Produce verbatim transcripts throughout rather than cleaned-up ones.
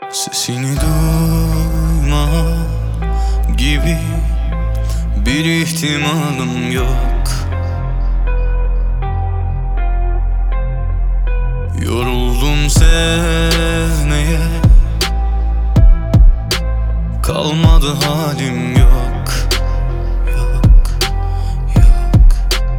Sesini duyma gibi bir ihtimalım yok. Yoruldum sevmeye, kalmadı halim yok. Yok, yok.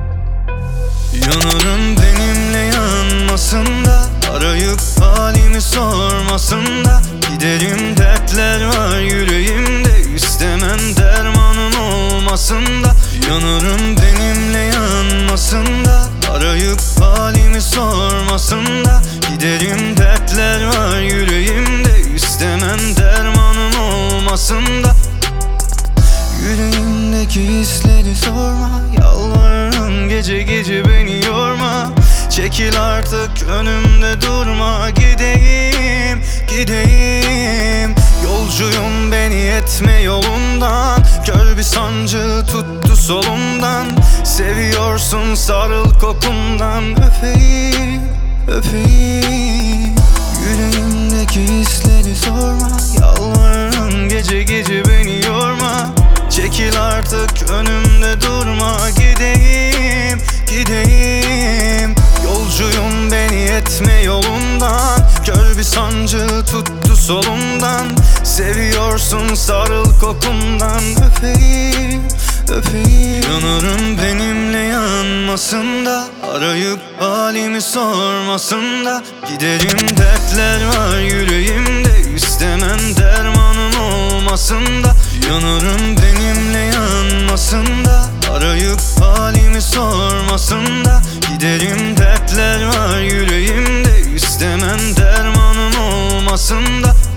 Yanarım benimle yanmasın da, arayıp halimi sormasın da. Giderim dertler var yüreğimde, istemem dermanın olmasın da. Yanarım benimle yanmasın da, arayıp halimi sormasın da. Giderim dertler var yüreğimde, istemem dermanın olmasın da. Yüreğimdeki hisleri sorma, yalvarırım gece gece beni yorma. Çekil artık önümde durma, gideyim, gideyim. Yolcuyum, beni etme yolundan. Kör bir sancı tuttu solumdan. Seviyorsun, sarıl kokumdan. Öpeyim, öpeyim. Yüreğimdeki hisleri sorma, yalvarırım gece gece beni yorma. Çekil artık önümde durma, gideyim, gideyim. Yolcuyum, beni etme yolundan. Kör bir sancı tuttu solumdan. Seviyorsun, sarıl kokumdan. Öpeyim, öpeyim. Yanarım benimle yanmasın da, arayıp halimi sormasın da. Giderim dertler var yüreğimde, istemem dermanın olmasın da. Yanarım benimle yanmasın da, arayıp halimi sormasın da. Giderim dertler var yüreğimde, istemem dermanın olmasın da.